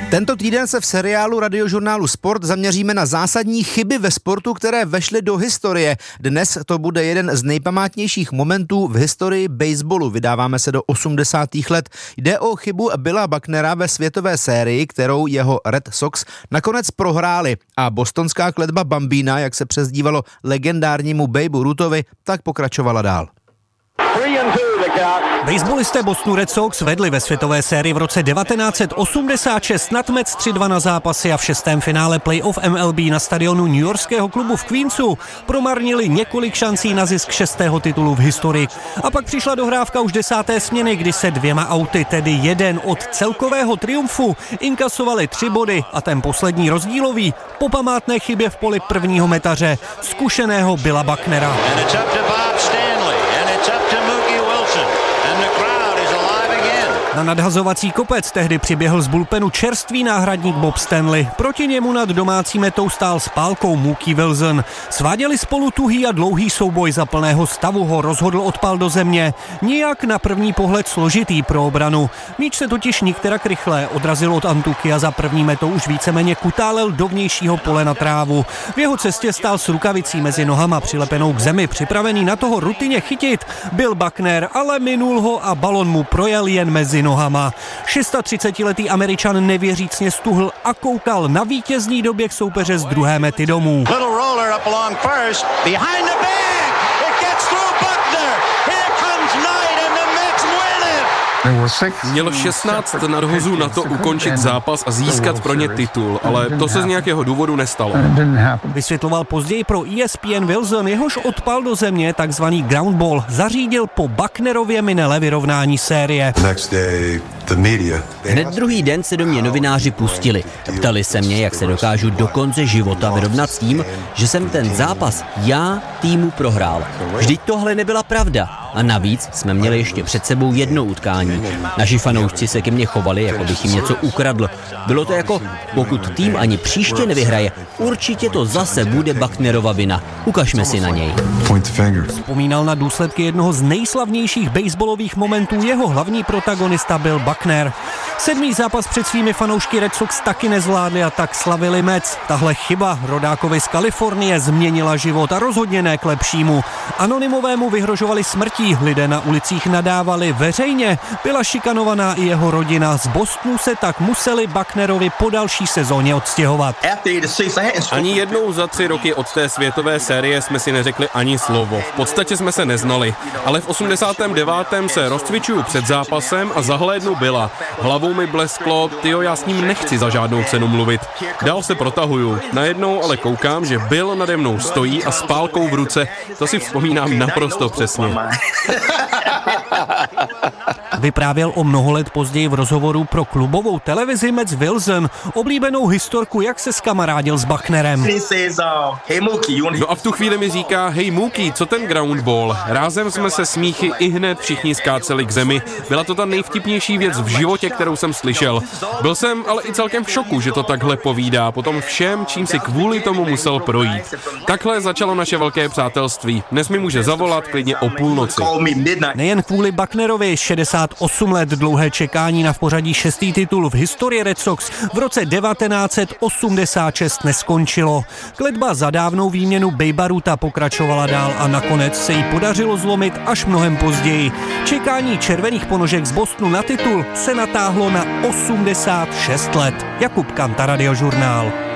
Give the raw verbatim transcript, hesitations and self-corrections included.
Tento týden se v seriálu Radiožurnálu Sport zaměříme na zásadní chyby ve sportu, které vešly do historie. Dnes to bude jeden z nejpamátnějších momentů v historii baseballu. Vydáváme se do osmdesátých let. Jde o chybu Billa Bucknera ve světové sérii, kterou jeho Red Sox nakonec prohráli. A bostonská kletba Bambína, jak se přezdívalo legendárnímu Babeu Ruthovi, tak pokračovala dál. Baseballisté Bostonu Red Sox vedli ve světové sérii v roce devatenáct set osmdesát šest nad Mets tři dva na zápasy a v šestém finále playoff M L B na stadionu newyorského klubu v Queensu promarnili několik šancí na zisk šestého titulu v historii. A pak přišla dohrávka už desáté směny, kdy se dvěma auty, tedy jeden od celkového triumfu, inkasovali tři body a ten poslední rozdílový po památné chybě v poli prvního metaře, zkušeného Billa Bucknera. Na nadhazovací kopec tehdy přiběhl z bullpenu čerstvý náhradník Bob Stanley. Proti němu nad domácí metou stál s pálkou Mookie Wilson. Sváděli spolu tuhý a dlouhý souboj, za plného stavu ho rozhodl odpal do země. Nijak na první pohled složitý pro obranu. Míč se totiž nikterak rychle odrazil od Antuky a za první metou už víceméně kutálel do vnějšího pole na trávu. V jeho cestě stál s rukavicí mezi nohama přilepenou k zemi, připravený na toho rutině chytit Bill Buckner, ale minul ho a balon mu projel jen mezi nohama. třicetišestiletý Američan nevěřícně stuhl a koukal na vítězný doběh soupeře z druhé mety domů. Měl šestnáct nadhozů na to ukončit zápas a získat pro ně titul, ale to se z nějakého důvodu nestalo. Vysvětloval později pro E S P N Wilson, jehož odpal do země, takzvaný ground ball, zařídil po Bucknerově minele vyrovnání série. Hned druhý den se do mě novináři pustili. Ptali se mě, jak se dokážu do konce života vyrovnat s tím, že jsem ten zápas já týmu prohrál. Vždyť tohle nebyla pravda. A navíc jsme měli ještě před sebou jedno utkání. Naši fanoušci se ke mně chovali, jako bych jim něco ukradl. Bylo to jako, pokud tým ani příště nevyhraje, určitě to zase bude Bucknerova vina. Ukažme si na něj. Vzpomínal na důsledky jednoho z nejslavnějších baseballových momentů jeho hlavní protagonista Bill Buckner. Sedmý zápas před svými fanoušky Red Sox taky nezvládli a tak slavili Mets. Tahle chyba rodákovi z Kalifornie změnila život a rozhodně ne k lepšímu. Anonymovému vyhrožovali smrtí, lidé na ulicích nadávali veřejně, byla šikanovaná i jeho rodina. Z Bostonu se tak museli Bucknerovi po další sezóně odstěhovat. Ani jednou za tři roky od té světové série jsme si neřekli ani slovo. V podstatě jsme se neznali, ale v osmdesátém devátém se rozcvičuju před zápasem a zahlédnu Billa. Hlavou mi blesklo, tyjo, já s ním nechci za žádnou cenu mluvit. Dál se protahuju. Najednou ale koukám, že Bill nade mnou stojí a s pálkou v ruce. To si vzpomínám naprosto přesně. Vyprávěl o mnoho let později v rozhovoru pro klubovou televizi Mets Wilson oblíbenou historku, jak se skamarádil s Bucknerem. No a v tu chvíli mi říká, hej Mookie, co ten ground ball? Rázem jsme se smíchy i hned všichni skáceli k zemi. Byla to ta nejvtipnější věc v životě, kterou jsem slyšel. Byl jsem ale i celkem v šoku, že to takhle povídá, potom všem, čím si kvůli tomu musel projít. Takhle začalo naše velké přátelství. Dnes mi může zavolat klidně o půlnoci. Nejen kvůli Bucknerovi, šedesát osm let dlouhé čekání na v pořadí šestý titul v historii Red Sox v roce devatenáct set osmdesát šest neskončilo. Kletba za dávnou výměnu Babea Rutha pokračovala dál a nakonec se jí podařilo zlomit až mnohem později. Čekání červených ponožek z Bostonu na titul se natáhlo na osmdesát šest let. Jakub Kanta, Radiožurnál.